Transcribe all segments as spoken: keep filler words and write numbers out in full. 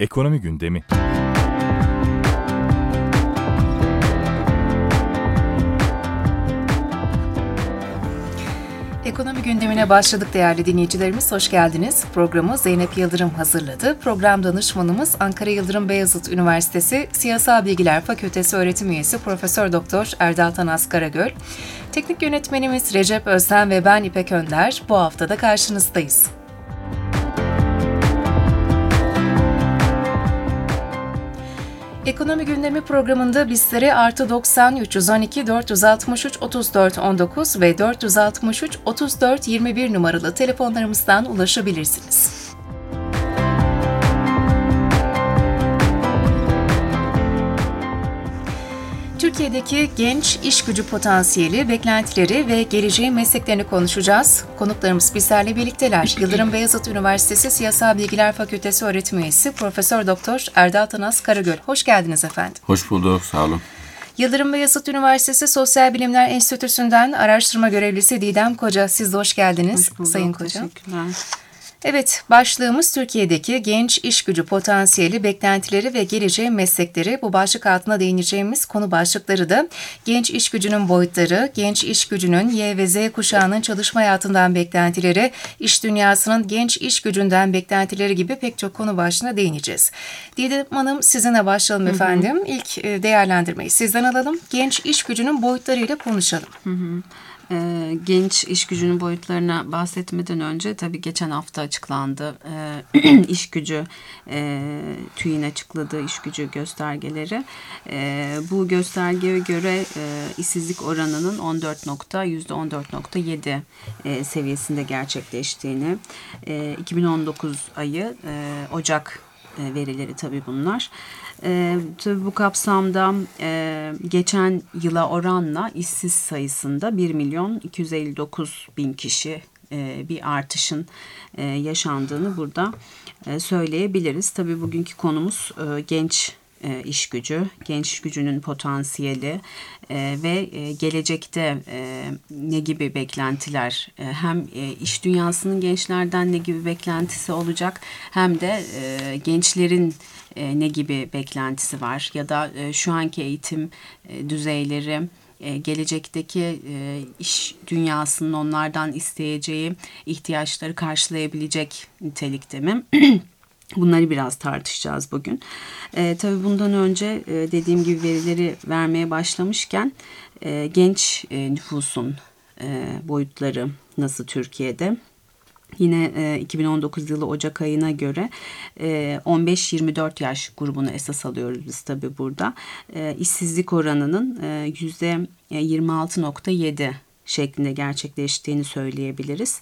Ekonomi gündemi. Ekonomi gündemine başladık değerli dinleyicilerimiz. Hoş geldiniz. Programı Zeynep Yıldırım hazırladı. Program danışmanımız Ankara Yıldırım Beyazıt Üniversitesi Siyasal Bilgiler Fakültesi öğretim üyesi Profesör Doktor Erdal Tanas Karagöl. Teknik yönetmenimiz Recep Özden ve ben İpek Önder. Bu hafta da karşınızdayız. Ekonomi gündemi programında bizlere artı doksan üç yüz on iki dört yüz altmış üç otuz dört on dokuz ve dört yüz altmış üç otuz dört yirmi bir numaralı telefonlarımızdan ulaşabilirsiniz. Türkiye'deki genç iş gücü potansiyeli, beklentileri ve geleceği mesleklerini konuşacağız. Konuklarımız bizlerle birlikteler. Yıldırım Beyazıt Üniversitesi Siyasal Bilgiler Fakültesi öğretim üyesi Profesör Doktor Erdal Tanas Karagöl. Hoş geldiniz efendim. Hoş bulduk, sağ olun. Yıldırım Beyazıt Üniversitesi Sosyal Bilimler Enstitüsü'nden araştırma görevlisi Didem Koca. Siz de hoş geldiniz. Hoş bulduk, Sayın Koca. Teşekkürler. Evet, başlığımız Türkiye'deki genç iş gücü potansiyeli, beklentileri ve geleceği meslekleri. Bu başlık altına değineceğimiz konu başlıkları da genç iş gücünün boyutları, genç iş gücünün Y ve Z kuşağının çalışma hayatından beklentileri, iş dünyasının genç iş gücünden beklentileri gibi pek çok konu başlığına değineceğiz. Didem Hanım, sizinle başlayalım efendim. Hı hı. İlk değerlendirmeyi sizden alalım. Genç iş gücünün boyutlarıyla konuşalım. Hı hı. Ee, genç iş gücünün boyutlarına bahsetmeden önce tabii geçen hafta açıklandı ee, iş gücü e, TÜİ'nin açıkladığı iş gücü göstergeleri. E, bu göstergeye göre e, işsizlik oranının on dört nokta yüzde on dört nokta yedi e, seviyesinde gerçekleştiğini, e, iki bin on dokuz ayı e, Ocak e, verileri tabii bunlar. E, tabii bu kapsamda e, geçen yıla oranla işsiz sayısında bir milyon iki yüz elli dokuz bin kişi e, bir artışın e, yaşandığını burada e, söyleyebiliriz. Tabii bugünkü konumuz e, genç e, iş gücü, genç iş gücünün potansiyeli e, ve e, gelecekte e, ne gibi beklentiler, e, hem e, iş dünyasının gençlerden ne gibi beklentisi olacak, hem de e, gençlerin e, ne gibi beklentisi var ya da e, şu anki eğitim e, düzeyleri, e, gelecekteki e, iş dünyasının onlardan isteyeceği ihtiyaçları karşılayabilecek nitelikte mi? Bunları biraz tartışacağız bugün. E, tabii bundan önce e, dediğim gibi verileri vermeye başlamışken e, genç e, nüfusun e, boyutları nasıl Türkiye'de? Yine e, iki bin on dokuz yılı Ocak ayına göre e, on beş yirmi dört yaş grubunu esas alıyoruz biz tabii burada. E, işsizlik oranının e, yüzde yirmi altı nokta yedi şeklinde gerçekleştiğini söyleyebiliriz.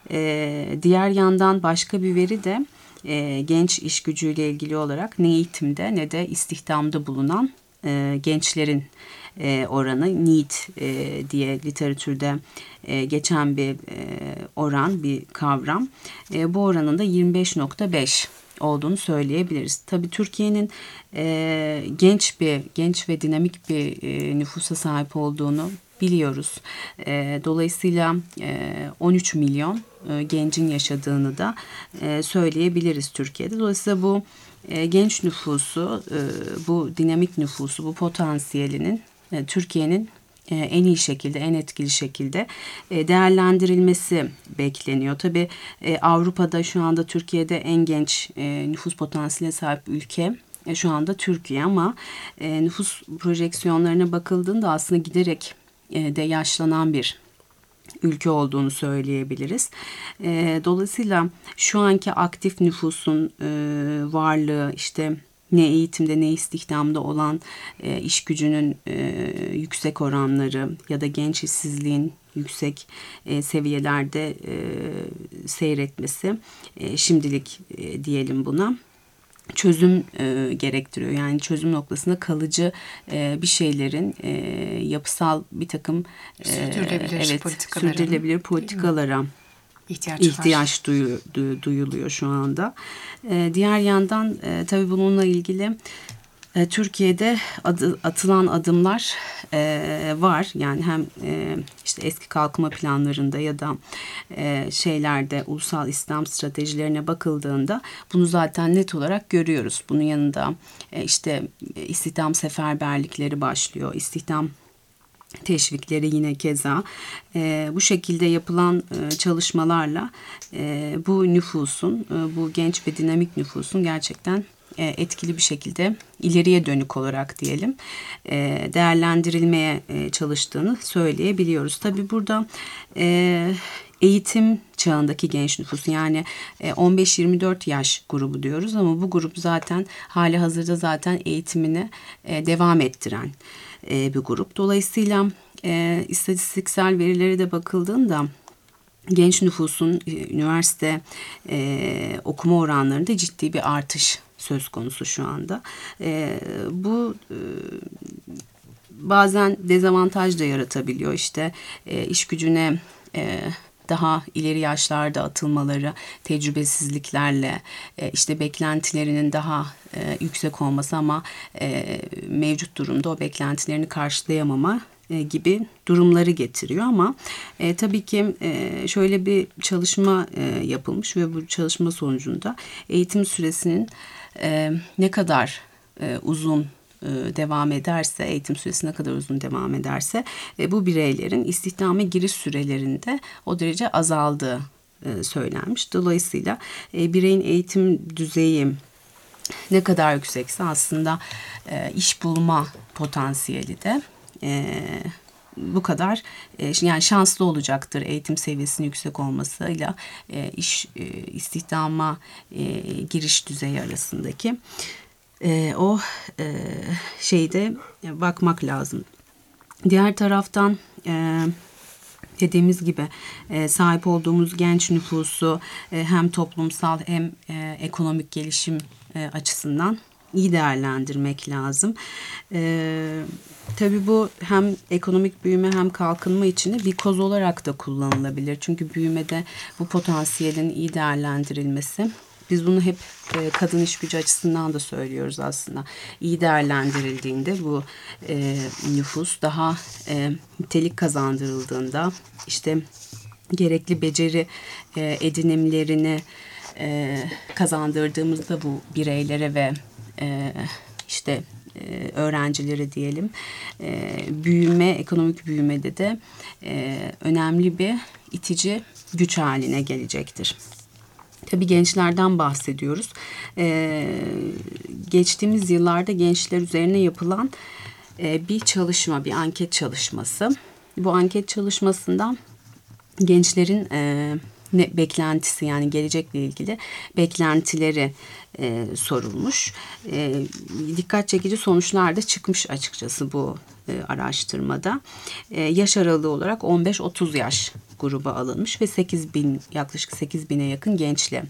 E, diğer yandan başka bir veri de e, genç iş gücüyle ilgili olarak ne eğitimde ne de istihdamda bulunan e, gençlerin e, oranı need e, diye literatürde e, geçen bir e, oran, bir kavram. E, bu oranın da yirmi beş nokta beş olduğunu söyleyebiliriz. Tabii Türkiye'nin e, genç bir, genç ve dinamik bir e, nüfusa sahip olduğunu biliyoruz. E, dolayısıyla e, on üç milyon e, gencin yaşadığını da e, söyleyebiliriz Türkiye'de. Dolayısıyla bu e, genç nüfusu, e, bu dinamik nüfusu, bu potansiyelinin e, Türkiye'nin e, en iyi şekilde, en etkili şekilde e, değerlendirilmesi bekleniyor. Tabii e, Avrupa'da şu anda Türkiye'de en genç e, nüfus potansiyeline sahip ülke e, şu anda Türkiye, ama e, nüfus projeksiyonlarına bakıldığında aslında giderek e, de yaşlanan bir ülke olduğunu söyleyebiliriz. E, dolayısıyla şu anki aktif nüfusun e, varlığı, işte ne eğitimde ne istihdamda olan e, iş gücünün e, yüksek oranları ya da genç işsizliğin yüksek e, seviyelerde e, seyretmesi, e, şimdilik e, diyelim buna, çözüm e, gerektiriyor. Yani çözüm noktasında kalıcı e, bir şeylerin e, yapısal bir takım e, sürdürülebilir, evet, politikalara, sürdürülebilir politikalara ihtiyaç, ihtiyaç duyu, du, duyuluyor şu anda. E, diğer yandan e, tabii bununla ilgili E, Türkiye'de adı, atılan adımlar e, var. Yani hem e, işte eski kalkınma planlarında ya da e, şeylerde ulusal İslam stratejilerine bakıldığında bunu zaten net olarak görüyoruz. Bunun yanında e, işte istihdam seferberlikleri başlıyor. İstihdam teşvikleri yine keza e, bu şekilde yapılan e, çalışmalarla e, bu nüfusun, e, bu genç ve dinamik nüfusun gerçekten e, etkili bir şekilde ileriye dönük olarak diyelim e, değerlendirilmeye e, çalıştığını söyleyebiliyoruz. Tabii burada e, eğitim çağındaki genç nüfus, yani on beş yirmi dört yaş grubu diyoruz ama bu grup zaten hali hazırda zaten eğitimini e, devam ettiren e, bir grup. Dolayısıyla e, istatistiksel verilere de bakıldığında genç nüfusun e, üniversite e, okuma oranlarında ciddi bir artış söz konusu şu anda. E, bu e, bazen dezavantaj da yaratabiliyor. İşte e, iş gücüne e, daha ileri yaşlarda atılmaları, tecrübesizliklerle, e, işte beklentilerinin daha e, yüksek olması ama e, mevcut durumda o beklentilerini karşılayamama e, gibi durumları getiriyor. Ama e, tabii ki e, şöyle bir çalışma e, yapılmış ve bu çalışma sonucunda eğitim süresinin e, ne kadar e, uzun devam ederse, eğitim süresi ne kadar uzun devam ederse bu bireylerin istihdama giriş sürelerinde o derece azaldığı söylenmiş. Dolayısıyla bireyin eğitim düzeyi ne kadar yüksekse aslında iş bulma potansiyeli de bu kadar yani şanslı olacaktır eğitim seviyesinin yüksek olmasıyla iş istihdama giriş düzeyi arasındaki. E, o e, şeyde bakmak lazım. Diğer taraftan e, dediğimiz gibi e, sahip olduğumuz genç nüfusu e, hem toplumsal hem e, ekonomik gelişim e, açısından iyi değerlendirmek lazım. E, tabii bu hem ekonomik büyüme hem kalkınma için bir koz olarak da kullanılabilir. Çünkü büyümede bu potansiyelin iyi değerlendirilmesi. Biz bunu hep e, kadın iş gücü açısından da söylüyoruz aslında. İyi değerlendirildiğinde bu e, nüfus daha e, nitelik kazandırıldığında işte gerekli beceri e, edinimlerini e, kazandırdığımızda bu bireylere ve e, işte e, öğrencilere diyelim e, büyüme, ekonomik büyümede de e, önemli bir itici güç haline gelecektir. Tabii gençlerden bahsediyoruz. Ee, geçtiğimiz yıllarda gençler üzerine yapılan e, bir çalışma, bir anket çalışması. Bu anket çalışmasından gençlerin e, ne beklentisi, yani gelecekle ilgili beklentileri e, sorulmuş. E, dikkat çekici sonuçlar da çıkmış açıkçası bu e, araştırmada. E, yaş aralığı olarak on beş otuz yaş gruba alınmış ve sekiz bin, yaklaşık sekiz bine yakın gençle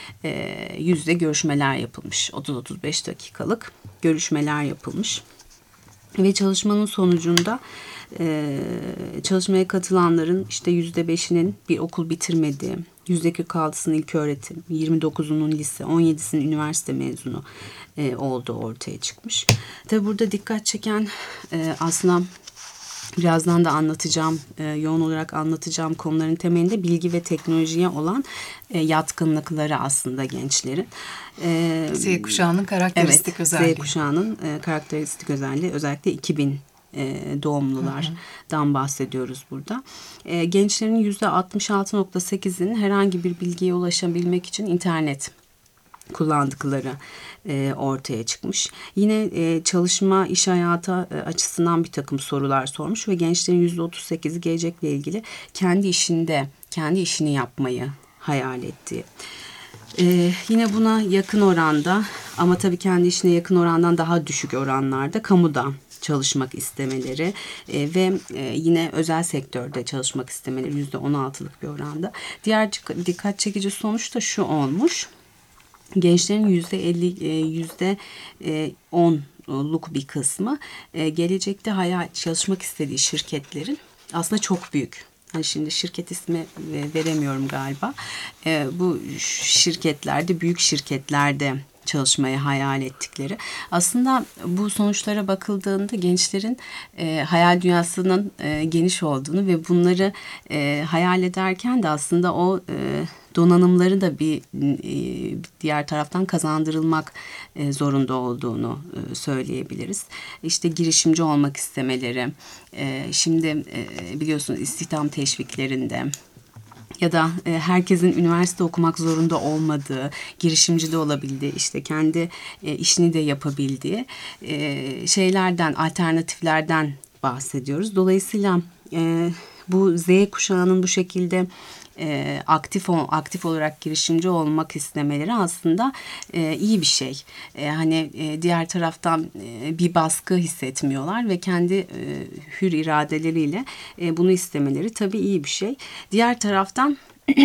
e, yüzde görüşmeler yapılmış. otuz otuz beş dakikalık görüşmeler yapılmış. Ve çalışmanın sonucunda e, çalışmaya katılanların işte yüzde beşinin bir okul bitirmediği, yüzde kırk altısının ilköğretim, yirmi dokuzunun lise, on yedisinin üniversite mezunu e, olduğu ortaya çıkmış. Tabi burada dikkat çeken e, aslında birazdan da anlatacağım, e, yoğun olarak anlatacağım konuların temelinde bilgi ve teknolojiye olan e, yatkınlıkları aslında gençlerin. E, Z kuşağının karakteristik evet, özelliği. Z kuşağının e, karakteristik özelliği özellikle iki bin e, doğumlulardan bahsediyoruz burada. E, gençlerin yüzde altmış altı nokta sekizinin herhangi bir bilgiye ulaşabilmek için internet kullandıkları e, ortaya çıkmış. Yine e, çalışma, iş hayatı e, açısından bir takım sorular sormuş ve gençlerin yüzde otuz sekizi gelecekle ilgili kendi işinde, kendi işini yapmayı hayal ettiği. Ee, yine buna yakın oranda ama tabii kendi işine yakın orandan daha düşük oranlarda kamuda çalışmak istemeleri e, ve e, yine özel sektörde çalışmak istemeleri yüzde on altılık bir oranda. Diğer dikkat çekici sonuç da şu olmuş. Gençlerin yüzde elli, yüzde onluk bir kısmı gelecekte hayal çalışmak istediği şirketlerin aslında çok büyük. Hani şimdi şirket ismi veremiyorum galiba. Bu şirketlerde, büyük şirketlerde çalışmayı hayal ettikleri. Aslında bu sonuçlara bakıldığında gençlerin e, hayal dünyasının e, geniş olduğunu ve bunları e, hayal ederken de aslında o e, donanımları da bir e, diğer taraftan kazandırılmak e, zorunda olduğunu e, söyleyebiliriz. İşte girişimci olmak istemeleri, e, şimdi e, biliyorsunuz istihdam teşviklerinde ya da e, herkesin üniversite okumak zorunda olmadığı, girişimci de olabildiği, işte kendi e, işini de yapabildiği e, şeylerden, alternatiflerden bahsediyoruz. Dolayısıyla e, bu Z kuşağının bu şekilde e, aktif aktif olarak girişimci olmak istemeleri aslında e, iyi bir şey. E, hani e, diğer taraftan e, bir baskı hissetmiyorlar ve kendi e, hür iradeleriyle e, bunu istemeleri tabii iyi bir şey. Diğer taraftan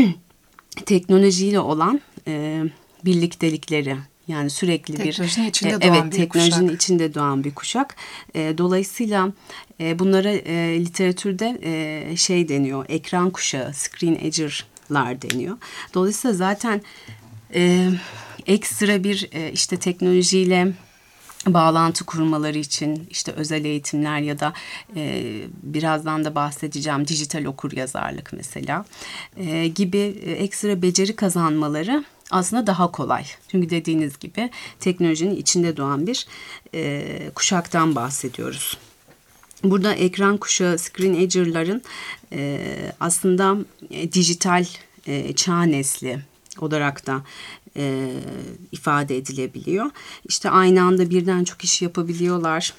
teknolojiyle olan e, birliktelikleri. Yani sürekli teknolojinin bir içinde e, doğan evet bir teknolojinin kuşak. içinde doğan bir kuşak. E, dolayısıyla e, bunlara e, literatürde e, şey deniyor, ekran kuşağı, screen ager'lar deniyor. Dolayısıyla zaten e, ekstra bir e, işte teknolojiyle bağlantı kurmaları için işte özel eğitimler ya da e, birazdan da bahsedeceğim dijital okuryazarlık mesela e, gibi e, ekstra beceri kazanmaları aslında daha kolay. Çünkü dediğiniz gibi teknolojinin içinde doğan bir e, kuşaktan bahsediyoruz. Burada ekran kuşağı, screen ager'ların e, aslında e, dijital e, çağ nesli olarak da e, ifade edilebiliyor. İşte aynı anda birden çok iş yapabiliyorlar.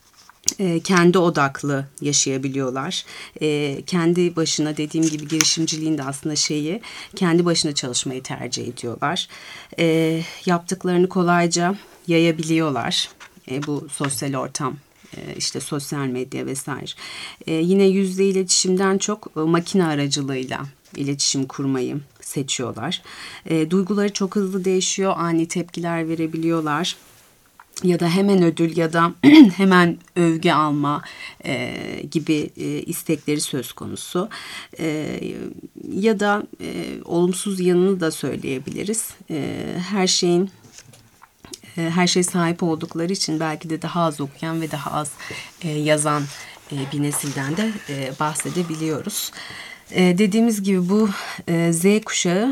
E, kendi odaklı yaşayabiliyorlar. E, kendi başına dediğim gibi girişimciliğin de aslında şeyi kendi başına çalışmayı tercih ediyorlar. E, yaptıklarını kolayca yayabiliyorlar. E, bu sosyal ortam. İşte sosyal medya vesaire. Ee, yine yüzde iletişimden çok e, makine aracılığıyla iletişim kurmayı seçiyorlar. E, duyguları çok hızlı değişiyor, ani tepkiler verebiliyorlar. Ya da hemen ödül ya da hemen övgü alma e, gibi e, istekleri söz konusu. E, ya da e, olumsuz yanını da söyleyebiliriz. E, her şeyin her şey sahip oldukları için belki de daha az okuyan ve daha az e, yazan e, bir nesilden de e, bahsedebiliyoruz. E, dediğimiz gibi bu e, Z kuşağı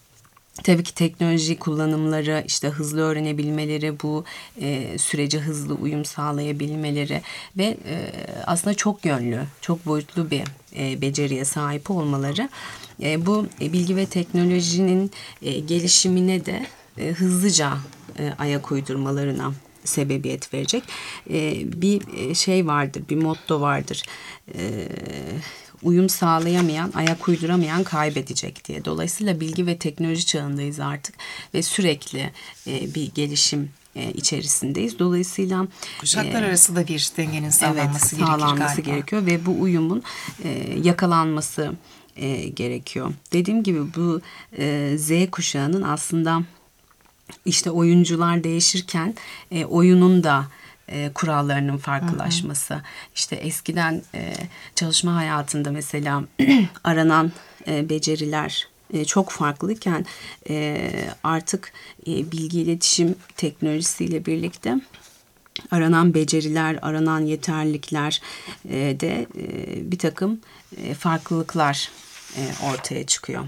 tabii ki teknoloji kullanımları, işte hızlı öğrenebilmeleri, bu e, sürece hızlı uyum sağlayabilmeleri ve e, aslında çok yönlü, çok boyutlu bir e, beceriye sahip olmaları e, bu e, bilgi ve teknolojinin e, gelişimine de e, hızlıca e, ayak uydurmalarına sebebiyet verecek. E, bir şey vardır, bir motto vardır. E, uyum sağlayamayan, ayak uyduramayan kaybedecek diye. Dolayısıyla bilgi ve teknoloji çağındayız artık ve sürekli e, bir gelişim e, içerisindeyiz. Dolayısıyla kuşaklar e, arası da bir dengenin sağlanması, evet, sağlanması gerekir gerekiyor ve bu uyumun e, yakalanması e, gerekiyor. Dediğim gibi bu e, Z kuşağının aslında işte oyuncular değişirken e, oyunun da e, kurallarının farklılaşması. Hı hı. İşte eskiden e, çalışma hayatında mesela aranan e, beceriler e, çok farklıyken e, artık e, bilgi iletişim teknolojisiyle birlikte aranan beceriler, aranan yeterlilikler e, de e, bir takım e, farklılıklar e, ortaya çıkıyor.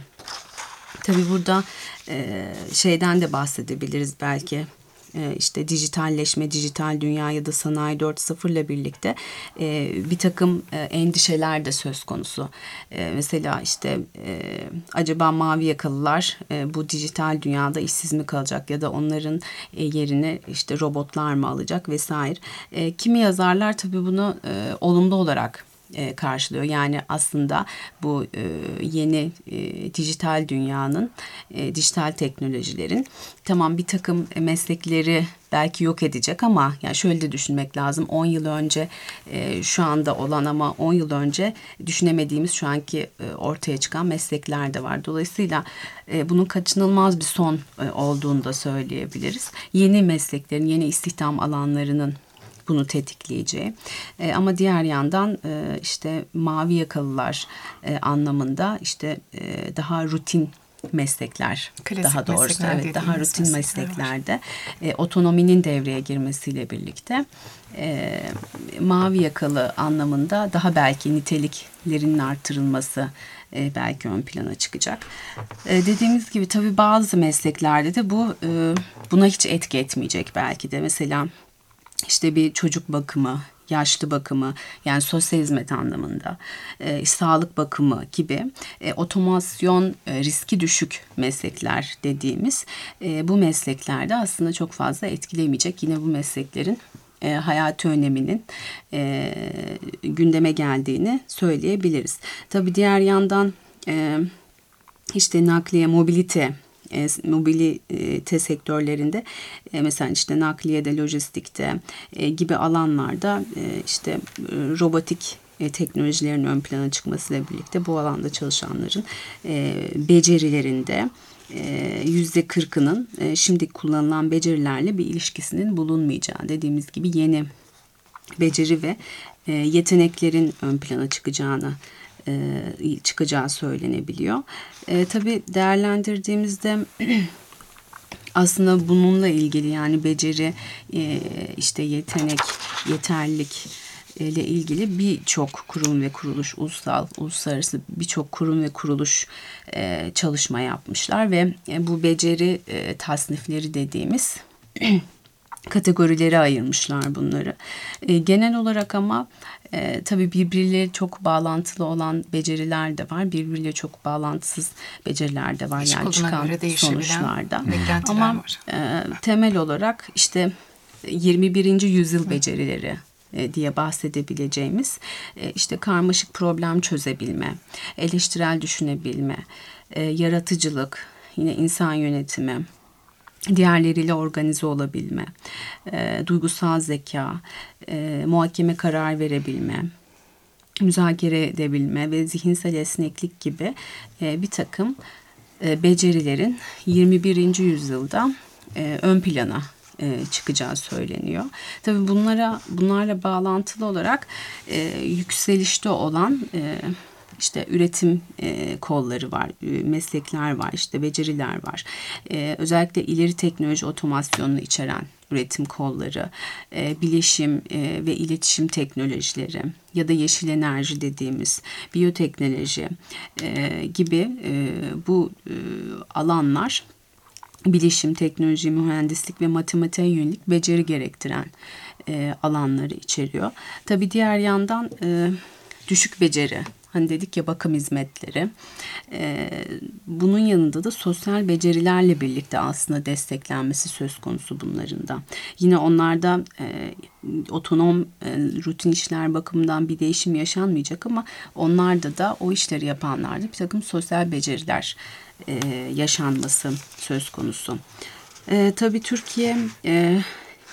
Tabii burada e, şeyden de bahsedebiliriz belki. E, işte dijitalleşme, dijital dünya ya da sanayi dört nokta sıfır ile birlikte e, bir takım e, endişeler de söz konusu. E, mesela işte e, acaba mavi yakalılar e, bu dijital dünyada işsiz mi kalacak ya da onların e, yerini işte robotlar mı alacak vesaire. E, kimi yazarlar tabii bunu e, olumlu olarak E, karşılıyor. Yani aslında bu e, yeni e, dijital dünyanın, e, dijital teknolojilerin tamam bir takım meslekleri belki yok edecek ama yani şöyle de düşünmek lazım. on yıl önce e, şu anda olan ama on yıl önce düşünemediğimiz şu anki e, ortaya çıkan meslekler de var. Dolayısıyla e, bunun kaçınılmaz bir son e, olduğunu da söyleyebiliriz. Yeni mesleklerin, yeni istihdam alanlarının bunu tetikleyeceği. E, ama diğer yandan e, işte mavi yakalılar e, anlamında işte e, daha rutin meslekler, Klasik daha doğrusu meslekler evet daha dediğimiz rutin meslekler mesleklerde e, otonominin devreye girmesiyle birlikte e, mavi yakalı anlamında daha belki niteliklerinin artırılması e, belki ön plana çıkacak. E, dediğimiz gibi tabii bazı mesleklerde de bu e, buna hiç etki etmeyecek belki de. Mesela işte bir çocuk bakımı, yaşlı bakımı, yani sosyal hizmet anlamında, e, sağlık bakımı gibi e, otomasyon e, riski düşük meslekler dediğimiz e, bu mesleklerde aslında çok fazla etkilemeyecek. Yine bu mesleklerin e, hayati öneminin e, gündeme geldiğini söyleyebiliriz. Tabii diğer yandan e, işte nakliye, mobilite, E, mobilite sektörlerinde e, mesela işte nakliyede, lojistikte e, gibi alanlarda e, işte e, robotik e, teknolojilerin ön plana çıkmasıyla birlikte bu alanda çalışanların e, becerilerinde yüzde kırkının e, şimdi kullanılan becerilerle bir ilişkisinin bulunmayacağı, dediğimiz gibi yeni beceri ve e, yeteneklerin ön plana çıkacağını çıkacağı söylenebiliyor. E, tabii değerlendirdiğimizde aslında bununla ilgili, yani beceri, e, işte yetenek, yeterlilik ile ilgili birçok kurum ve kuruluş, ulusal, uluslararası birçok kurum ve kuruluş e, çalışma yapmışlar ve e, bu beceri e, tasnifleri dediğimiz kategorilere ayırmışlar bunları. E, genel olarak ama e, tabii birbirleriyle çok bağlantılı olan beceriler de var. Birbiriyle çok bağlantısız beceriler de var. İş yani koluna çıkan göre sonuçlarda. beklentiler Ama var. E, temel olarak işte yirmi birinci yüzyıl becerileri e, diye bahsedebileceğimiz e, işte karmaşık problem çözebilme, eleştirel düşünebilme, e, yaratıcılık, yine insan yönetimi, diğerleriyle organize olabilme, e, duygusal zeka, e, muhakeme karar verebilme, müzakere edebilme ve zihinsel esneklik gibi e, bir takım e, becerilerin yirmi birinci yüzyılda e, ön plana e, çıkacağı söyleniyor. Tabii bunlara bunlarla bağlantılı olarak e, yükselişte olan e, İşte üretim e, kolları var, e, meslekler var, işte beceriler var. E, özellikle ileri teknoloji otomasyonunu içeren üretim kolları, e, bilişim e, ve iletişim teknolojileri ya da yeşil enerji dediğimiz biyoteknoloji e, gibi e, bu e, alanlar bilişim, teknoloji, mühendislik ve matematiğe yönelik beceri gerektiren e, alanları içeriyor. Tabii diğer yandan e, düşük beceri, hani dedik ya, bakım hizmetleri. Ee, bunun yanında da sosyal becerilerle birlikte aslında desteklenmesi söz konusu bunların da. Yine onlarda e, otonom e, rutin işler bakımından bir değişim yaşanmayacak ama onlarda da o işleri yapanlarda bir takım sosyal beceriler e, yaşanması söz konusu. E, tabii Türkiye e,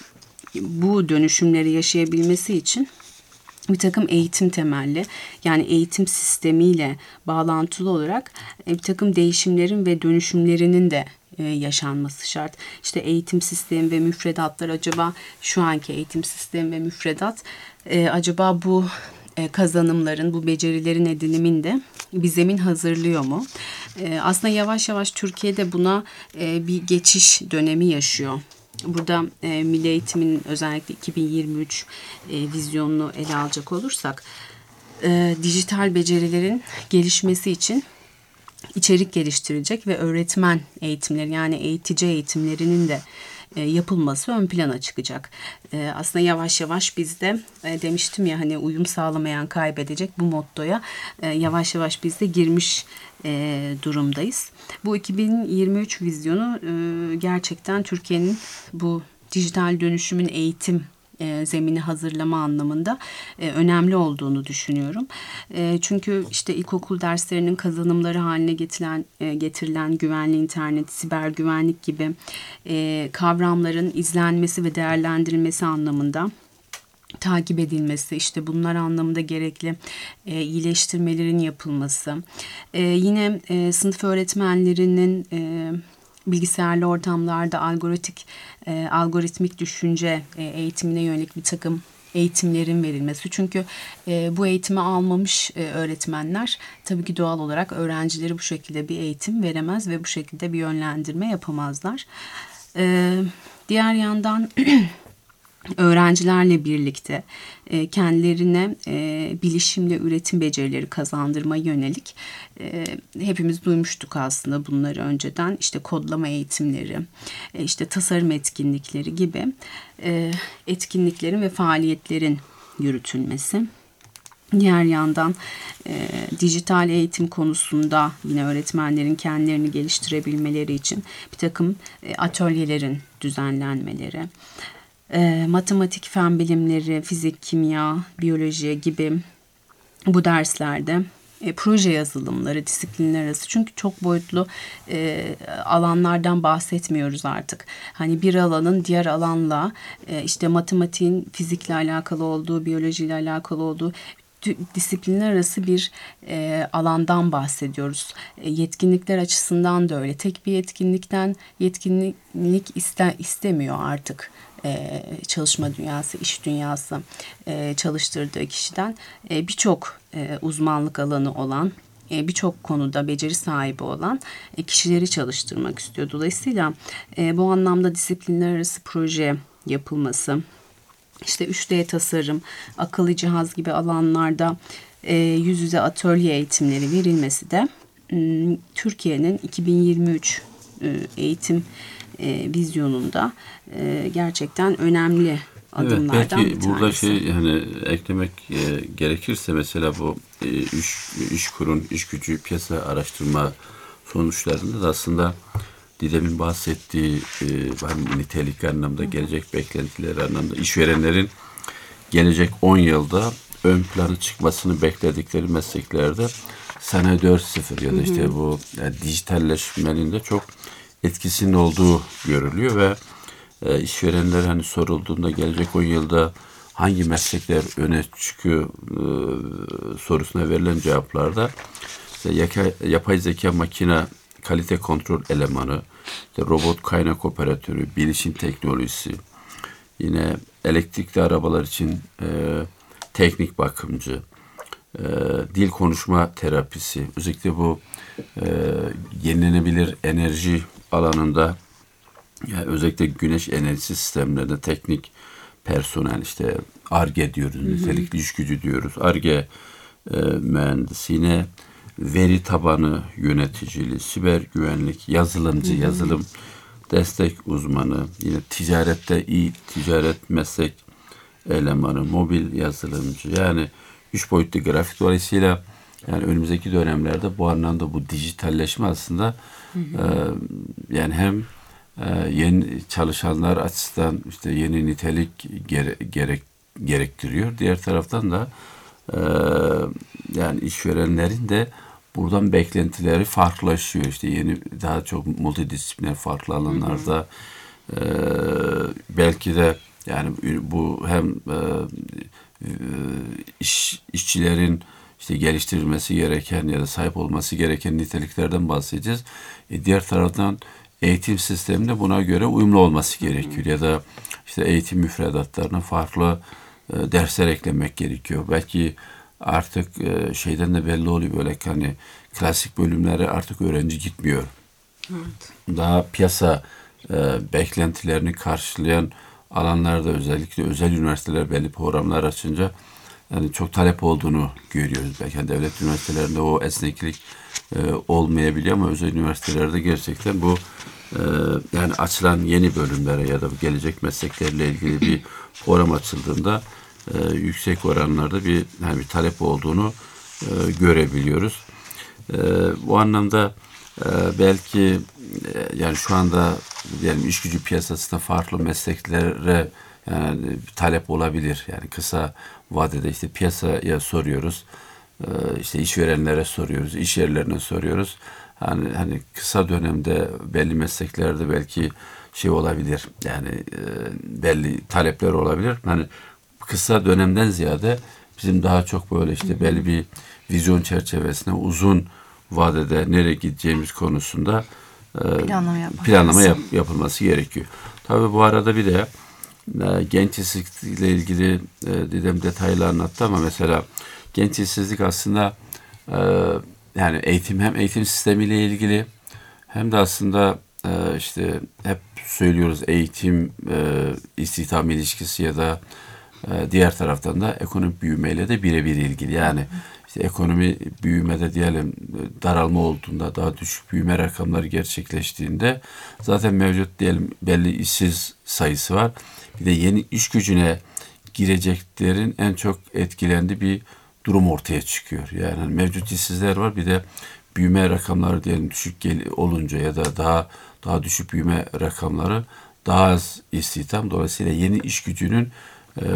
bu dönüşümleri yaşayabilmesi için bir takım eğitim temelli, yani eğitim sistemiyle bağlantılı olarak bir takım değişimlerin ve dönüşümlerinin de yaşanması şart. İşte eğitim sistemi ve müfredatlar, acaba şu anki eğitim sistemi ve müfredat acaba bu kazanımların, bu becerilerin ediniminde bir zemin hazırlıyor mu? Aslında yavaş yavaş Türkiye'de buna bir geçiş dönemi yaşıyor. Burada e, milli eğitimin özellikle iki bin yirmi üç e, vizyonunu ele alacak olursak e, dijital becerilerin gelişmesi için içerik geliştirecek ve öğretmen eğitimleri, yani eğitici eğitimlerinin de e, yapılması ön plana çıkacak. E, aslında yavaş yavaş biz de e, demiştim ya, hani uyum sağlamayan kaybedecek, bu mottoya e, yavaş yavaş biz de girmiş e, durumdayız. Bu iki bin yirmi üç vizyonu e, gerçekten Türkiye'nin bu dijital dönüşümün eğitim e, zemini hazırlama anlamında e, önemli olduğunu düşünüyorum. E, çünkü işte ilkokul derslerinin kazanımları haline getirilen, e, getirilen güvenli internet, siber güvenlik gibi e, kavramların izlenmesi ve değerlendirilmesi anlamında, takip edilmesi, işte bunlar anlamında gerekli e, iyileştirmelerin yapılması, e, yine e, sınıf öğretmenlerinin e, bilgisayarlı ortamlarda algoritmik e, algoritmik düşünce e, eğitimine yönelik bir takım eğitimlerin verilmesi. Çünkü e, bu eğitimi almamış e, öğretmenler tabii ki doğal olarak öğrencileri bu şekilde bir eğitim veremez ve bu şekilde bir yönlendirme yapamazlar. E, diğer yandan öğrencilerle birlikte e, kendilerine e, bilişimle üretim becerileri kazandırmaya yönelik e, hepimiz duymuştuk aslında bunları önceden. İşte kodlama eğitimleri, e, işte tasarım etkinlikleri gibi e, etkinliklerin ve faaliyetlerin yürütülmesi. Diğer yandan e, dijital eğitim konusunda yine öğretmenlerin kendilerini geliştirebilmeleri için bir takım e, atölyelerin düzenlenmeleri, E, matematik, fen bilimleri, fizik, kimya, biyoloji gibi bu derslerde e, proje yazılımları, disiplinler arası. Çünkü çok boyutlu e, alanlardan bahsetmiyoruz artık. Hani bir alanın diğer alanla e, işte matematiğin fizikle alakalı olduğu, biyolojiyle alakalı olduğu disiplinler arası bir e, alandan bahsediyoruz. E, yetkinlikler açısından da öyle. Tek bir yetkinlikten yetkinlik iste, istemiyor artık. Ee, çalışma dünyası, iş dünyası e, çalıştırdığı kişiden e, birçok e, uzmanlık alanı olan, e, birçok konuda beceri sahibi olan e, kişileri çalıştırmak istiyor. Dolayısıyla e, bu anlamda disiplinler arası proje yapılması, işte üç D tasarım, akıllı cihaz gibi alanlarda e, yüz yüze atölye eğitimleri verilmesi de m, Türkiye'nin iki bin yirmi üç e, eğitim E, vizyonunda e, gerçekten önemli adımlardan evet, belki bir tanesi. Burada şey yani eklemek e, gerekirse mesela bu e, iş, iş kurun, iş gücü piyasa araştırma sonuçlarında da aslında Didem'in bahsettiği e, nitelik anlamda, gelecek beklentileri anlamda işverenlerin gelecek on yılda ön plana çıkmasını bekledikleri mesleklerde sanayi dört nokta sıfır ya da işte bu yani dijitalleşmenin de çok etkisinin olduğu görülüyor ve e, işverenler hani sorulduğunda gelecek on yılda hangi meslekler öne çıkıyor e, sorusuna verilen cevaplarda işte yaka, yapay zeka makine kalite kontrol elemanı, işte robot kaynak operatörü, bilişim teknolojisi, yine elektrikli arabalar için e, teknik bakımcı, e, dil konuşma terapisi, özellikle bu e, yenilenebilir enerji alanında yani özellikle güneş enerjisi sistemlerinde teknik personel işte Ar-Ge diyoruz, nitelikli iş gücü diyoruz. Ar-Ge e, mühendisi, yine veri tabanı yöneticiliği, siber güvenlik, yazılımcı, hı hı. yazılım destek uzmanı, yine ticarette iyi ticaret meslek elemanı, mobil yazılımcı, yani üç boyutlu grafik. Dolayısıyla yani önümüzdeki dönemlerde bu anlamda bu dijitalleşme aslında hı hı. E, yani hem e, yeni çalışanlar açısından işte yeni nitelik gere, gerek gerektiriyor. Diğer taraftan da e, yani işverenlerin de buradan beklentileri farklılaşıyor. İşte yeni daha çok multidisipliner farklı alanlarda hı hı. E, belki de yani bu hem e, e, iş, işçilerin işte geliştirilmesi gereken ya da sahip olması gereken niteliklerden bahsedeceğiz. E, diğer taraftan eğitim sisteminde buna göre uyumlu olması gerekiyor. Hı hı. Ya da işte eğitim müfredatlarına farklı e, dersler eklemek gerekiyor. Belki artık e, şeyden de belli oluyor, böyle hani klasik bölümlere artık öğrenci gitmiyor. Evet. Daha piyasa e, beklentilerini karşılayan alanlarda özellikle özel üniversiteler belli programlar açınca yani çok talep olduğunu görüyoruz. Belki devlet üniversitelerinde o esneklik e, olmayabiliyor ama özel üniversitelerde gerçekten bu e, yani açılan yeni bölümlere ya da gelecek mesleklerle ilgili bir program açıldığında e, yüksek oranlarda bir yani bir talep olduğunu e, görebiliyoruz. E, bu anlamda e, belki e, yani şu anda yani iş gücü piyasasında farklı mesleklere yani bir talep olabilir. Yani kısa vadede işte piyasaya soruyoruz, e, işte işverenlere soruyoruz, iş yerlerine soruyoruz. Hani hani kısa dönemde belli mesleklerde belki şey olabilir. Yani e, belli talepler olabilir. Hani kısa dönemden ziyade bizim daha çok böyle işte belli bir vizyon çerçevesinde uzun vadede nereye gideceğimiz konusunda e, planlama, planlama yap, yapılması gerekiyor. Tabii bu arada bir de e, genç işsizlikle ilgili e, Didem detaylı anlattı ama mesela genç işsizlik aslında e, yani eğitim hem eğitim sistemiyle ilgili hem de aslında e, işte hep söylüyoruz eğitim e, istihdam ilişkisi ya da e, diğer taraftan da ekonomik büyümeyle de birebir ilgili. Yani işte ekonomi büyümede diyelim daralma olduğunda, daha düşük büyüme rakamları gerçekleştiğinde zaten mevcut diyelim belli işsiz sayısı var. Bir de yeni iş gücüne gireceklerin en çok etkilendiği bir durum ortaya çıkıyor. Yani hani mevcut işsizler var, bir de büyüme rakamları diyelim düşük gel- olunca ya da daha daha düşük büyüme rakamları daha az istihdam, dolayısıyla yeni iş gücünün e,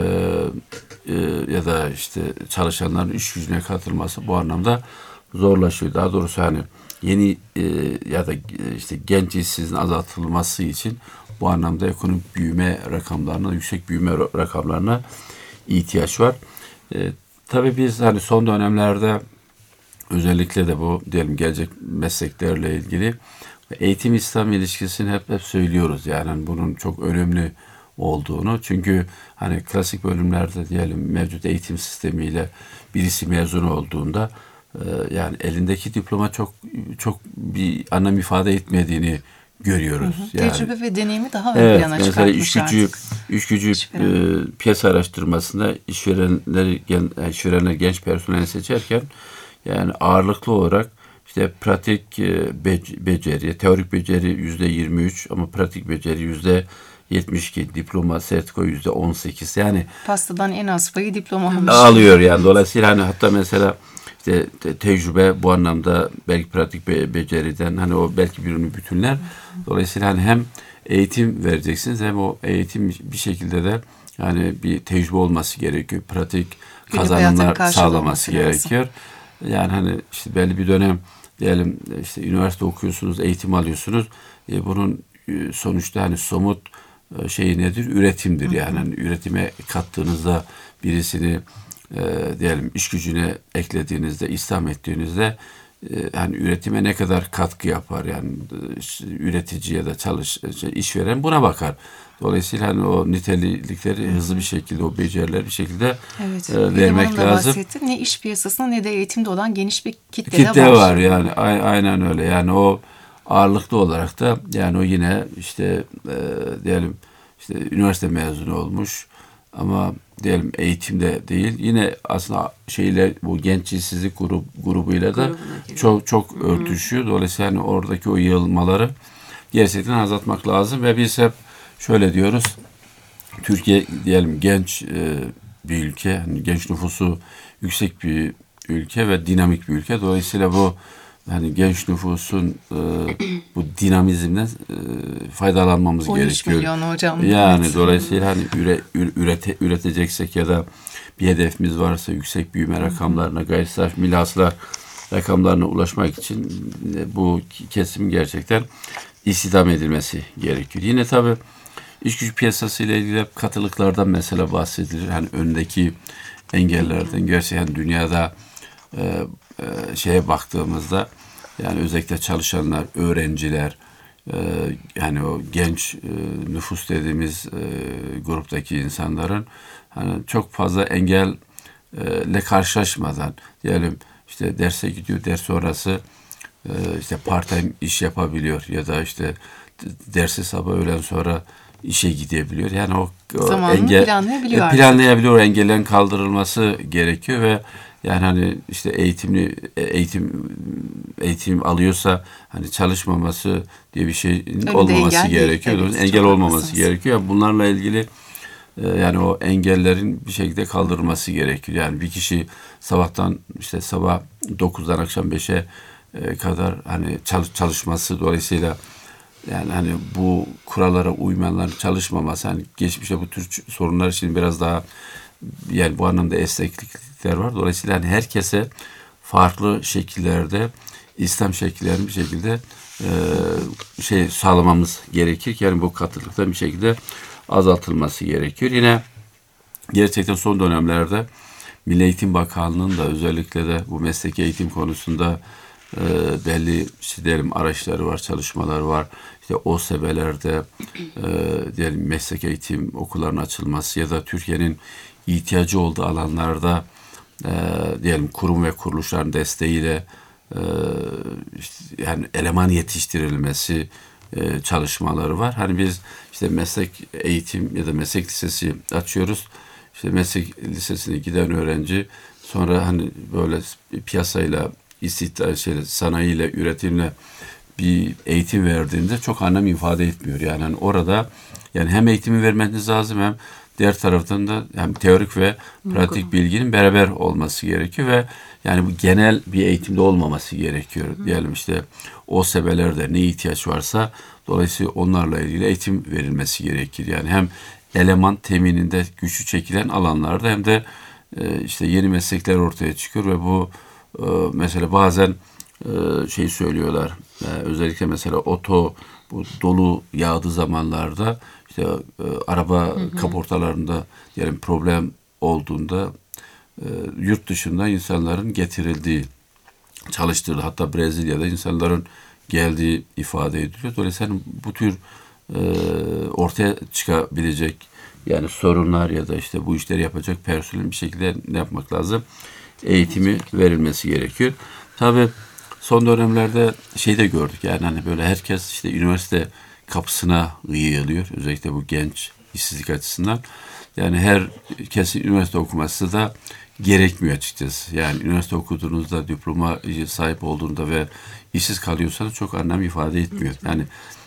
e, ya da işte çalışanların iş gücüne katılması bu anlamda zorlaşıyor. Daha doğrusu hani yeni e, ya da işte genç işsizliğin azaltılması için bu anlamda ekonomik büyüme rakamlarına, yüksek büyüme rakamlarına ihtiyaç var. E, tabii biz hani son dönemlerde özellikle de bu diyelim gelecek mesleklerle ilgili eğitim İslam ilişkisini hep hep söylüyoruz. Yani hani bunun çok önemli olduğunu. Çünkü hani klasik bölümlerde diyelim mevcut eğitim sistemiyle birisi mezun olduğunda e, yani elindeki diploma çok çok bir anlam ifade etmediğini görüyoruz. Hı hı. Yani, tecrübe ve deneyimi daha ön evet, plana mesela çıkartmış iş gücü, artık. iş gücü e, piyasa araştırmasında işverenler, gen, işverenler genç personel seçerken yani ağırlıklı olarak işte pratik e, bec- beceri, teorik beceri yüzde yirmi üç ama pratik beceri yüzde yetmiş iki, diploma, sertifika yüzde on sekiz. Yani Pastadan en az payı diploma almış. alıyor yani. Dolayısıyla hani hatta mesela işte te- tecrübe bu anlamda belki pratik be- beceriden hani o belki birini bütünler. Dolayısıyla hani hem eğitim vereceksiniz hem o eğitim bir şekilde de yani bir tecrübe olması gerekiyor. Pratik Günlük hayatın kazanımlar karşılığı sağlaması olması lazım. gerekiyor. Yani hani işte belli bir dönem diyelim işte üniversite okuyorsunuz, eğitim alıyorsunuz. E, bunun e, sonuçta hani somut e, şeyi nedir? Üretimdir. Yani hani üretime kattığınızda birisini e, diyelim iş gücüne eklediğinizde, istihdam ettiğinizde e, hani üretime ne kadar katkı yapar? Yani e, üretici ya da çalış şey, işveren buna bakar. Dolayısıyla hani o nitelikleri hızlı bir şekilde, o becerileri bir şekilde Evet. e, Didem vermek Hanım da lazım. bahsetti. Ne iş piyasasında ne de eğitimde olan geniş bir kitle, Kitle de var. var yani A- aynen öyle. Yani o ağırlıklı olarak da yani o yine işte e, diyelim işte üniversite mezunu olmuş ama diyelim eğitimde değil, yine aslında şeyle bu genç işsizlik grup grubuyla da Grubuna giriyor. çok çok örtüşüyor. Dolayısıyla hani oradaki o yığılmaları gerçekten azaltmak lazım ve biz hep şöyle diyoruz. Türkiye diyelim genç e, bir ülke, hani genç nüfusu yüksek bir ülke ve dinamik bir ülke. Dolayısıyla bu hani genç nüfusun e, bu dinamizmden e, faydalanmamız on üç gerekiyor. milyon hocam. Yani Evet. dolayısıyla hani üre, üre- ürete, üreteceksek ya da bir hedefimiz varsa yüksek büyüme rakamlarına, gayri safi milli hasıla rakamlarına ulaşmak için e, bu kesimin gerçekten istihdam edilmesi gerekiyor. Yine tabii İş gücü piyasası ile ilgili hep katılıklardan mesela bahsedilir. Hani öndeki engellerden, gerçekten dünyada e, e, şeye baktığımızda yani özellikle çalışanlar, öğrenciler, e, yani o genç e, nüfus dediğimiz e, gruptaki insanların hani çok fazla engelle karşılaşmadan diyelim işte derse gidiyor, ders sonrası e, işte part time iş yapabiliyor ya da işte dersi sabah öğlen sonra işe gidebiliyor. Yani o, o Zamanını engel planlayabiliyor e, artık. planlayabiliyor. O engellerin kaldırılması gerekiyor ve yani hani işte eğitimli eğitim eğitim alıyorsa hani çalışmaması diye bir şeyin Önünde olmaması engel değil. gerekiyor. Evet, engel çok olmaması haklısınız. gerekiyor. Bunlarla ilgili e, yani o engellerin bir şekilde kaldırılması gerekiyor. Yani bir kişi sabahtan işte sabah dokuzdan akşam beşe e, kadar hani çalış, çalışması dolayısıyla yani hani bu kurallara uymayanların çalışmaması, hani geçmişte bu tür sorunlar için biraz daha yani bu anlamda esneklikler var. Dolayısıyla hani herkese farklı şekillerde İslam şekillerini bir şekilde e, şey sağlamamız gerekir. Yani bu katılıkta bir şekilde azaltılması gerekiyor. Yine gerçekten son dönemlerde Milli Eğitim Bakanlığı'nın da özellikle de bu mesleki eğitim konusunda e, belli işte diyelim araçları var, çalışmalar var. İşte O S B'lerde e, diyelim meslek eğitim okullarının açılması ya da Türkiye'nin ihtiyacı olduğu alanlarda e, diyelim kurum ve kuruluşların desteğiyle e, işte, yani eleman yetiştirilmesi e, çalışmaları var. Hani biz işte meslek eğitim ya da meslek lisesi açıyoruz. İşte meslek lisesine giden öğrenci sonra hani böyle piyasayla, istihdam, şeyle, sanayiyle, üretimle bir eğitim verdiğinde çok anlam ifade etmiyor. Yani hani orada yani hem eğitimi vermeniz lazım hem diğer taraftan da hem teorik ve pratik bilginin beraber olması gerekiyor ve yani bu genel bir eğitimde olmaması gerekiyor. Hı. Diyelim işte O S B'lerde ne ihtiyaç varsa dolayısıyla onlarla ilgili eğitim verilmesi gerekir. Yani hem eleman temininde güçlü çekilen alanlarda hem de e, işte yeni meslekler ortaya çıkıyor ve bu e, mesela bazen e, şey söylüyorlar. E, özellikle mesela oto bu dolu yağdığı zamanlarda işte e, araba hı hı. kaportalarında diyelim problem olduğunda e, yurt dışında insanların getirildiği, çalıştırdığı hatta Brezilya'da insanların geldiği ifade ediliyor. Dolayısıyla bu tür e, ortaya çıkabilecek yani sorunlar ya da işte bu işleri yapacak personelin bir şekilde ne yapmak lazım? Eğitimi verilmesi gerekiyor. Tabii son dönemlerde şey de gördük yani hani böyle herkes işte üniversite kapısına yığılıyor. Özellikle bu genç işsizlik açısından. Yani herkesin üniversite okuması da gerekmiyor açıkçası. Yani üniversite okuduğunuzda, diploma sahip olduğunda ve işsiz kalıyorsanız çok anlam ifade etmiyor. Yani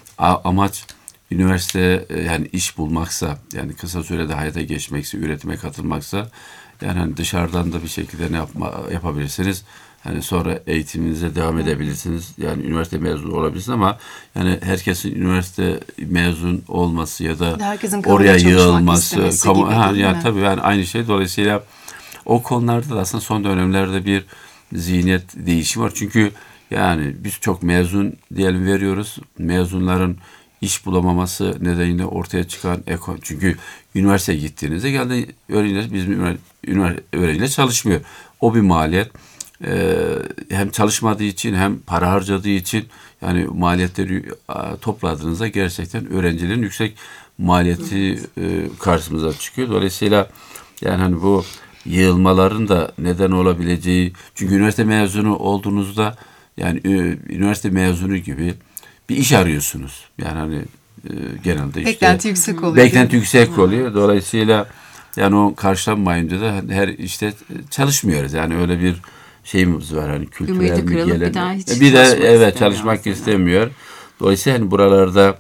amaç üniversite yani iş bulmaksa, yani kısa sürede hayata geçmekse, üretime katılmaksa yani hani dışarıdan da bir şekilde ne yapma, yapabilirsiniz. Hani sonra eğitiminize devam edebilirsiniz. Yani üniversite mezunu olabilirsiniz ama yani herkesin üniversite mezun olması ya da herkesin oraya yığılması, kamu, gibi, ha, yani mi? tabii yani aynı şey. Dolayısıyla o konularda da aslında son dönemlerde bir zihniyet değişimi var. Çünkü yani biz çok mezun diyelim veriyoruz. Mezunların iş bulamaması nedeniyle ortaya çıkan ekon. Çünkü üniversiteye gittiğinizde geldi öğrenciler bizim üniversite öğrenciler çalışmıyor. O bir maliyet. Ee, hem çalışmadığı için hem para harcadığı için yani maliyetleri topladığınızda gerçekten öğrencilerin yüksek maliyeti e, karşımıza çıkıyor. Dolayısıyla yani hani bu yığılmaların da neden olabileceği, çünkü üniversite mezunu olduğunuzda yani üniversite mezunu gibi bir iş arıyorsunuz. Yani hani e, genelde işte beklenti yüksek oluyor. Beklenti yüksek oluyor. Dolayısıyla yani o karşılanmayınca da her işte çalışmıyoruz. Yani öyle bir şeyimiz var hani kültürel mi gelen. Bir daha hiç bir de evet çalışmak aslında. istemiyor. Dolayısıyla hani buralarda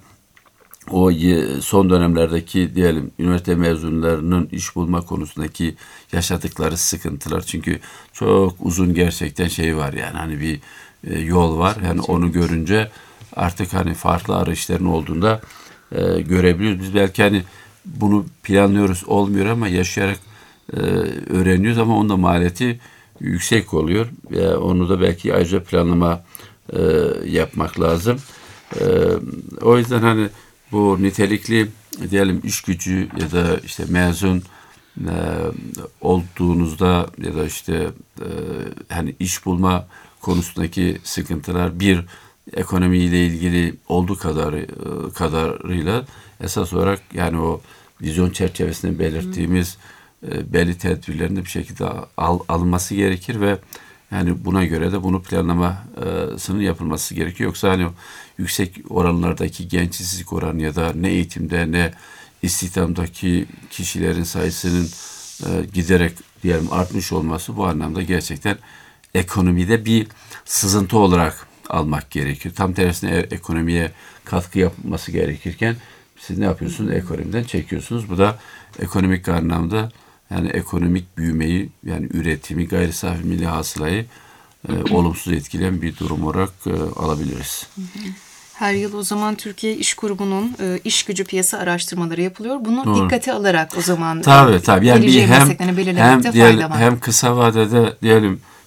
o son dönemlerdeki diyelim üniversite mezunlarının iş bulma konusundaki yaşadıkları sıkıntılar, çünkü çok uzun gerçekten şey var yani hani bir e, yol var. Yani onu görünce artık hani farklı arayışların olduğunda e, görebiliyoruz. Biz belki hani bunu planlıyoruz olmuyor ama yaşayarak e, öğreniyoruz ama onun da maliyeti yüksek oluyor. E, onu da belki ayrıca planlama e, yapmak lazım. E, o yüzden hani bu nitelikli diyelim iş gücü ya da işte mezun e, olduğunuzda ya da işte e, hani iş bulma konusundaki sıkıntılar bir ekonomiyle ilgili olduğu kadar e, kadarıyla esas olarak yani o vizyon çerçevesinde belirttiğimiz e, belli tedbirlerin de bir şekilde al, alınması gerekir ve yani buna göre de bunu planlamasının yapılması gerekiyor. Yoksa hani yüksek oranlardaki genç işsizlik oranı ya da ne eğitimde ne istihdamdaki kişilerin sayısının e, giderek diyelim artmış olması bu anlamda gerçekten ekonomide bir sızıntı olarak almak gerekiyor. Tam tersine eğer ekonomiye katkı yapması gerekirken siz ne yapıyorsunuz? Ekonomiden çekiyorsunuz. Bu da ekonomik anlamda yani ekonomik büyümeyi yani üretimi, gayri safi milli hasılayı e, olumsuz etkileyen bir durum olarak e, alabiliriz. Her yıl o zaman Türkiye İş Kurumu'nun e, iş gücü piyasa araştırmaları yapılıyor. Bunu Doğru. dikkate alarak o zaman tabii, tabii. Yani geleceği hem, mesleklerini belirlemekte hem, diyelim, fayda var. hem kısa vadede diyelim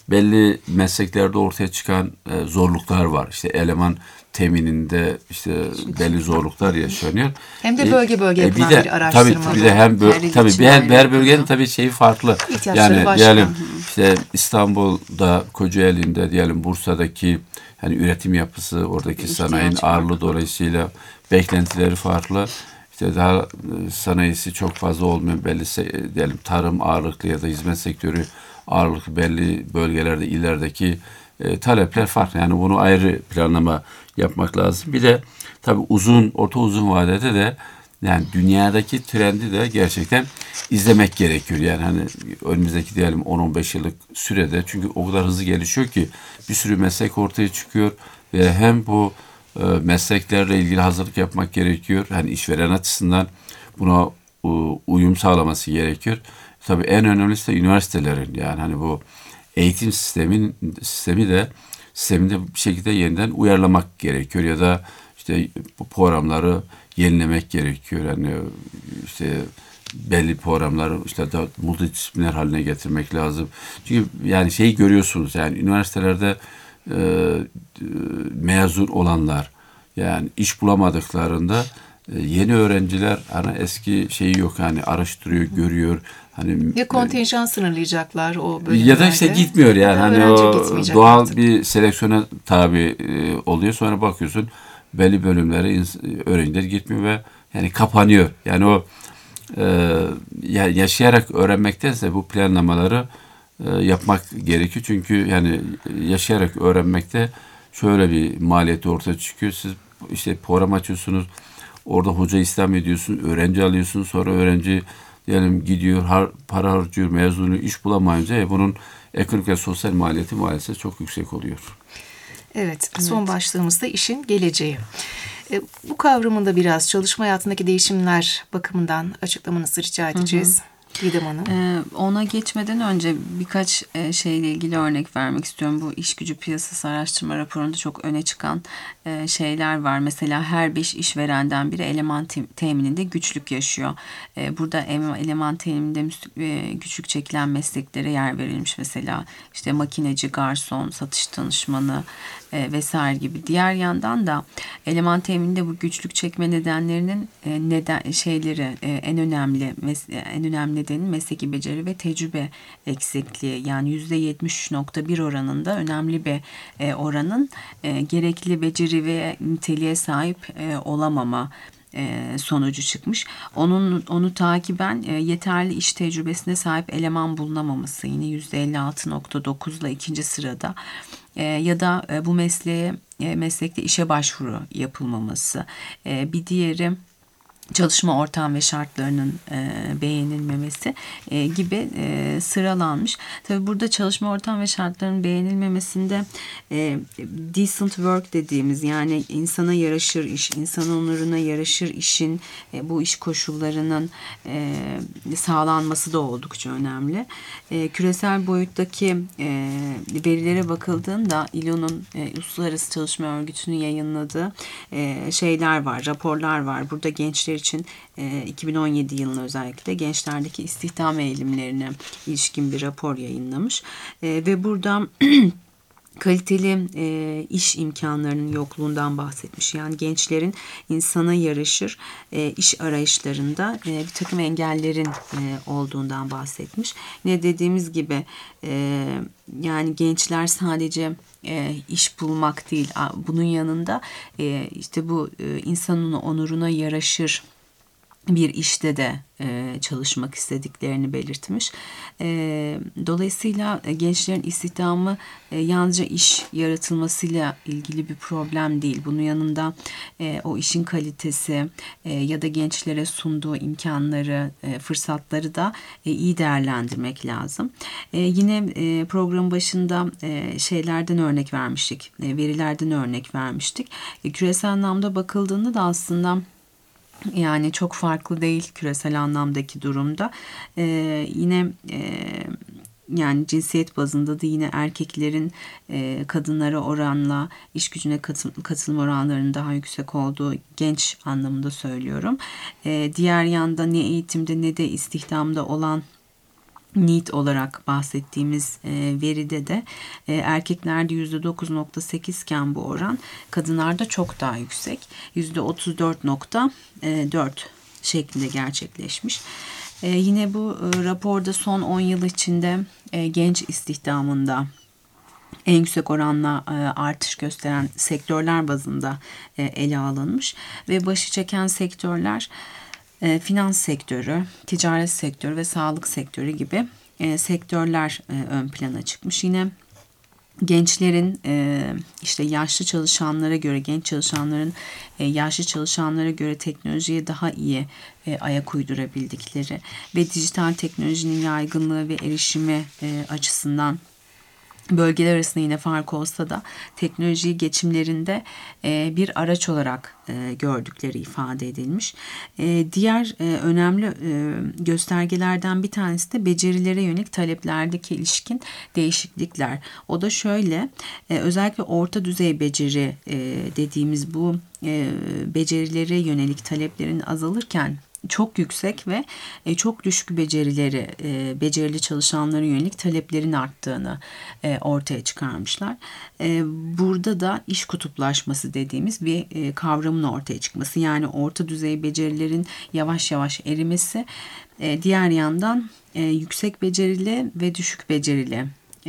belli mesleklerde ortaya çıkan e, zorluklar var. İşte eleman temininde işte belli zorluklar yaşanıyor. Hem de bölge bölge e, yapılan bir, de, bir araştırma. Tabii bir de hem bö- tabii bir her, her bölgenin tabii şeyi farklı. İhtiyaçları Yani başka. diyelim işte İstanbul'da, Kocaeli'nde, diyelim Bursa'daki hani üretim yapısı, oradaki İhtiyaç sanayinin farklı. ağırlığı dolayısıyla beklentileri farklı. İşte daha e, sanayisi çok fazla olmayan belli se- diyelim tarım ağırlıklı ya da hizmet sektörü ağırlıklı belli bölgelerde, illerdeki e, talepler farklı. Yani bunu ayrı planlama yapmak lazım. Bir de tabii uzun, orta uzun vadede de yani dünyadaki trendi de gerçekten izlemek gerekiyor. Yani hani önümüzdeki diyelim on on beş yıllık sürede, çünkü o kadar hızlı gelişiyor ki bir sürü meslek ortaya çıkıyor ve hem bu e, mesleklerle ilgili hazırlık yapmak gerekiyor. Hani işveren açısından buna u, uyum sağlaması gerekiyor. Tabii en önemlisi de üniversitelerin, yani hani bu eğitim sistemin sistemi de sisteminde bir şekilde yeniden uyarlamak gerekiyor ya da işte bu programları yenilemek gerekiyor. Yani işte belli programları işte da multidisipliner haline getirmek lazım. Çünkü yani şeyi görüyorsunuz, yani üniversitelerde e, mezun olanlar yani iş bulamadıklarında e, yeni öğrenciler hani eski şeyi yok, hani araştırıyor, görüyor. Hani Ya kontenjan sınırlayacaklar o bölümlerde. ya da işte gitmiyor yani. Ya Hani öğrenci o gitmeyecek doğal artık. bir seleksiyona tabi e, oluyor. Sonra bakıyorsun belli bölümlere ins- öğrenciler gitmiyor ve yani kapanıyor. Yani o e, ya yaşayarak öğrenmektense bu planlamaları e, yapmak gerekiyor. Çünkü yani yaşayarak öğrenmekte şöyle bir maliyeti ortaya çıkıyor. Siz işte program açıyorsunuz. Orada hoca istihdam ediyorsun, öğrenci alıyorsun. Sonra öğrenci diyelim gidiyor, har, para harcıyor, mezunu iş bulamayınca e, bunun ekonomik ve sosyal maliyeti maalesef çok yüksek oluyor. Evet, son başlığımız da işin geleceği. E, bu kavramın da biraz çalışma hayatındaki değişimler bakımından açıklamanızı rica edeceğiz. Didem Hanım. Ee, ona geçmeden önce birkaç e, şeyle ilgili örnek vermek istiyorum. Bu iş gücü piyasası araştırma raporunda çok öne çıkan e, şeyler var. Mesela her beş işverenden biri eleman te- temininde güçlük yaşıyor. E, burada em- eleman temininde müs- e, güçlük çekilen mesleklere yer verilmiş. Mesela işte makineci, garson, satış danışmanı e, vesaire gibi. Diğer yandan da eleman temininde bu güçlük çekme nedenlerinin e, neden şeyleri e, en önemli mes- en önemli nedeni mesleki beceri ve tecrübe eksikliği. Yani yüzde yetmiş üç nokta bir oranında önemli bir e, oranın e, gerekli beceri ve niteliğe sahip e, olamama e, sonucu çıkmış. Onun onu takiben e, yeterli iş tecrübesine sahip eleman bulunamaması yine yüzde elli altı nokta dokuzla ikinci sırada. E, ya da e, bu mesleğe e, meslekte işe başvuru yapılmaması. E, bir diğeri çalışma ortam ve şartlarının e, beğenilmemesi e, gibi e, sıralanmış. Tabii burada çalışma ortam ve şartlarının beğenilmemesinde e, decent work dediğimiz, yani insana yaraşır iş, insan onuruna yaraşır işin e, bu iş koşullarının e, sağlanması da oldukça önemli. E, küresel boyuttaki e, verilere bakıldığında I L O'nun e, Uluslararası Çalışma Örgütü'nün yayınladığı e, şeyler var, raporlar var. Burada gençler için e, iki bin on yedi yılında özellikle gençlerdeki istihdam eğilimlerine ilişkin bir rapor yayınlamış. E, ve burada kaliteli e, iş imkanlarının yokluğundan bahsetmiş. Yani gençlerin insana yaraşır e, iş arayışlarında e, bir takım engellerin e, olduğundan bahsetmiş. Ne dediğimiz gibi e, yani gençler sadece e, iş bulmak değil, bunun yanında e, işte bu e, insanın onuruna yaraşır bir işte de e, çalışmak istediklerini belirtmiş. E, dolayısıyla gençlerin istihdamı e, yalnızca iş yaratılmasıyla ilgili bir problem değil. Bunun yanında e, o işin kalitesi e, ya da gençlere sunduğu imkanları, e, fırsatları da e, iyi değerlendirmek lazım. E, yine e, program başında e, şeylerden örnek vermiştik, e, verilerden örnek vermiştik. E, küresel anlamda bakıldığında da aslında yani çok farklı değil küresel anlamdaki durumda. Ee, yine e, yani cinsiyet bazında da yine erkeklerin e, kadınlara oranla iş gücüne katıl, katılım oranlarının daha yüksek olduğu, genç anlamında söylüyorum. E, diğer yanda ne eğitimde ne de istihdamda olan need olarak bahsettiğimiz e, veride de e, erkeklerde yüzde dokuz nokta sekiz iken bu oran kadınlarda çok daha yüksek. yüzde otuz dört nokta dört şeklinde gerçekleşmiş. E, yine bu e, raporda son on yıl içinde e, genç istihdamında en yüksek oranla e, artış gösteren sektörler bazında e, ele alınmış ve başı çeken sektörler e, finans sektörü, ticaret sektörü ve sağlık sektörü gibi e, sektörler e, ön plana çıkmış. Yine gençlerin e, işte yaşlı çalışanlara göre, genç çalışanların e, yaşlı çalışanlara göre teknolojiye daha iyi e, ayak uydurabildikleri ve dijital teknolojinin yaygınlığı ve erişimi e, açısından bölgeler arasında yine fark olsa da teknolojiyi geçimlerinde e, bir araç olarak e, gördükleri ifade edilmiş. E, diğer e, önemli e, göstergelerden bir tanesi de becerilere yönelik taleplerdeki ilişkin değişiklikler. O da şöyle, e, özellikle orta düzey beceri e, dediğimiz bu e, becerilere yönelik taleplerin azalırken çok yüksek ve çok düşük becerileri, becerili çalışanlara yönelik taleplerin arttığını ortaya çıkarmışlar. Burada da iş kutuplaşması dediğimiz bir kavramın ortaya çıkması, yani orta düzey becerilerin yavaş yavaş erimesi, diğer yandan yüksek becerili ve düşük becerili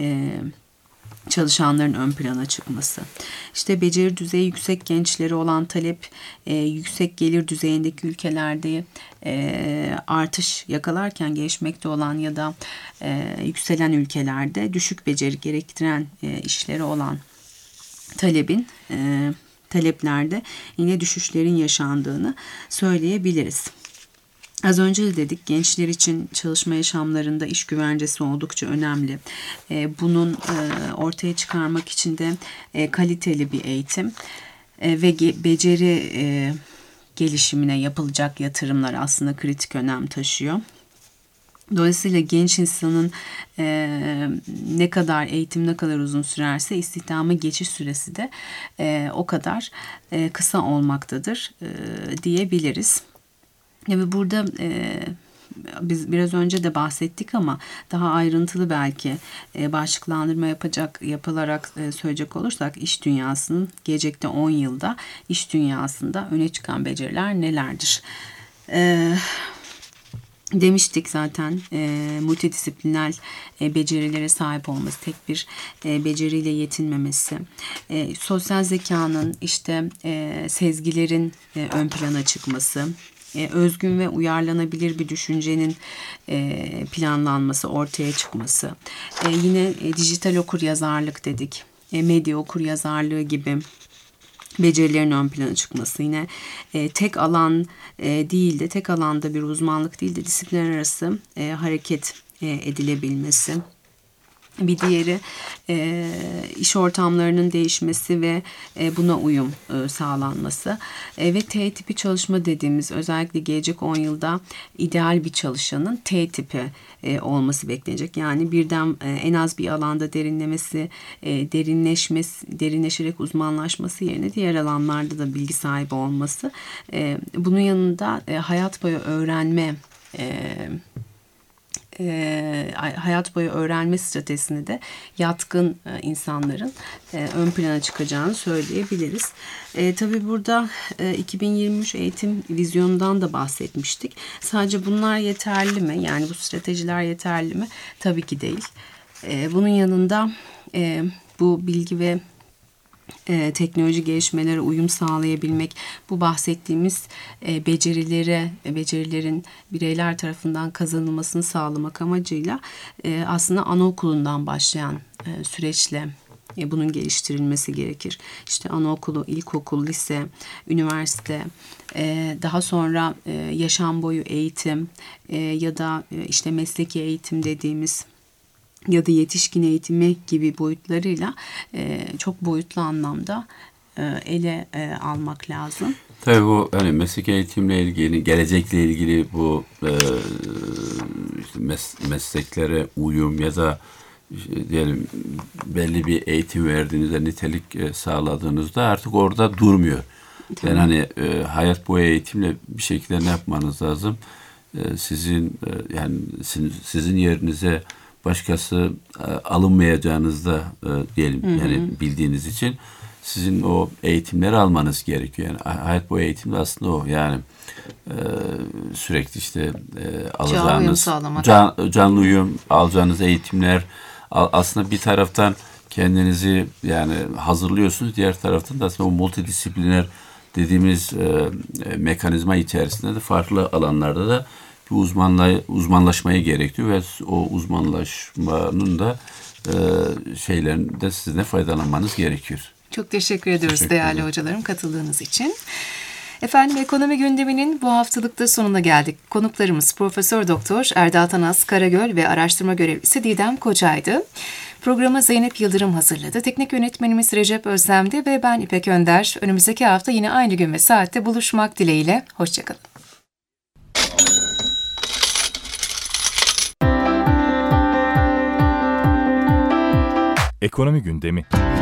çalışanların ön plana çıkması. İşte beceri düzeyi yüksek gençleri olan talep e, yüksek gelir düzeyindeki ülkelerde e, artış yakalarken gelişmekte olan ya da e, yükselen ülkelerde düşük beceri gerektiren e, işleri olan talebin e, taleplerde yine düşüşlerin yaşandığını söyleyebiliriz. Az önce de dedik, gençler için çalışma yaşamlarında iş güvencesi oldukça önemli. Bunun ortaya çıkarmak için de kaliteli bir eğitim ve beceri gelişimine yapılacak yatırımlar aslında kritik önem taşıyor. Dolayısıyla genç insanın e, ne kadar eğitim ne kadar uzun sürerse istihdama geçiş süresi de e, o kadar e, kısa olmaktadır e, diyebiliriz. Ve burada e, biz biraz önce de bahsettik ama daha ayrıntılı belki e, başlıklandırma yapacak yapılarak e, söyleyecek olursak iş dünyasının gelecekte on yılda iş dünyasında öne çıkan beceriler nelerdir? E, demiştik zaten e, multidisipliner e, becerilere sahip olması, tek bir e, beceriyle yetinmemesi, e, sosyal zekanın, işte e, sezgilerin e, ön plana çıkması, E, özgün ve uyarlanabilir bir düşüncenin e, planlanması, ortaya çıkması. E, yine e, dijital okuryazarlık dedik. E, medya okuryazarlığı gibi becerilerin ön plana çıkması. Yine e, tek alan e, değil de, tek alanda bir uzmanlık değil de disiplinler arası e, hareket e, edilebilmesi. Bir diğeri e, iş ortamlarının değişmesi ve e, buna uyum e, sağlanması. E, ve T tipi çalışma dediğimiz, özellikle gelecek on yılda ideal bir çalışanın T tipi e, olması beklenecek. Yani birden e, en az bir alanda derinlemesi, e, derinleşmesi, derinleşerek uzmanlaşması yerine diğer alanlarda da bilgi sahibi olması. E, bunun yanında e, hayat boyu öğrenme e, E, hayat boyu öğrenme stratejisini de yatkın e, insanların e, ön plana çıkacağını söyleyebiliriz. E, tabii burada e, iki bin yirmi üç eğitim vizyonundan da bahsetmiştik. Sadece bunlar yeterli mi? Yani bu stratejiler yeterli mi? Tabii ki değil. E, bunun yanında e, bu bilgi ve E, teknoloji gelişmelere uyum sağlayabilmek, bu bahsettiğimiz e, becerilere, e, becerilerin bireyler tarafından kazanılmasını sağlamak amacıyla e, aslında anaokulundan başlayan e, süreçle e, bunun geliştirilmesi gerekir. İşte anaokulu, ilkokul, lise, üniversite, e, daha sonra e, yaşam boyu eğitim e, ya da e, işte mesleki eğitim dediğimiz ya da yetişkin eğitimi gibi boyutlarıyla e, çok boyutlu anlamda e, ele e, almak lazım. Tabii bu hani meslek eğitimle ilgili, gelecekle ilgili bu e, işte mes, mesleklere uyum ya da işte diyelim belli bir eğitim verdiğinizde, nitelik e, sağladığınızda artık orada durmuyor. Tamam. Yani hani e, hayat boyu eğitimle bir şekilde ne yapmanız lazım? e, sizin e, yani sizin, sizin yerinize başkası e, alınmayacağınızda e, diyelim, hı hı. yani bildiğiniz için sizin o eğitimleri almanız gerekiyor. Yani hayat boyu eğitim de aslında o. Yani e, sürekli işte e, alacağınız can, canlı uyum, alacağınız eğitimler, a, aslında bir taraftan kendinizi yani hazırlıyorsunuz, diğer taraftan da aslında o multidisipliner dediğimiz e, mekanizma içerisinde de farklı alanlarda da bir uzmanla, uzmanlaşmayı gerektiriyor ve o uzmanlaşmanın da e, şeylerinde sizin de faydalanmanız gerekiyor. Çok teşekkür ediyoruz teşekkür değerli ederim. hocalarım katıldığınız için. Efendim, ekonomi gündeminin bu haftalıkta sonuna geldik. Konuklarımız Profesör Doktor Erdal Tanaz Karagöl ve araştırma görevlisi Didem Koca'ydı. Programı Zeynep Yıldırım hazırladı. Teknik yönetmenimiz Recep Özlem'di ve ben İpek Önder. Önümüzdeki hafta yine aynı gün ve saatte buluşmak dileğiyle. Hoşçakalın. Ekonomi gündemi.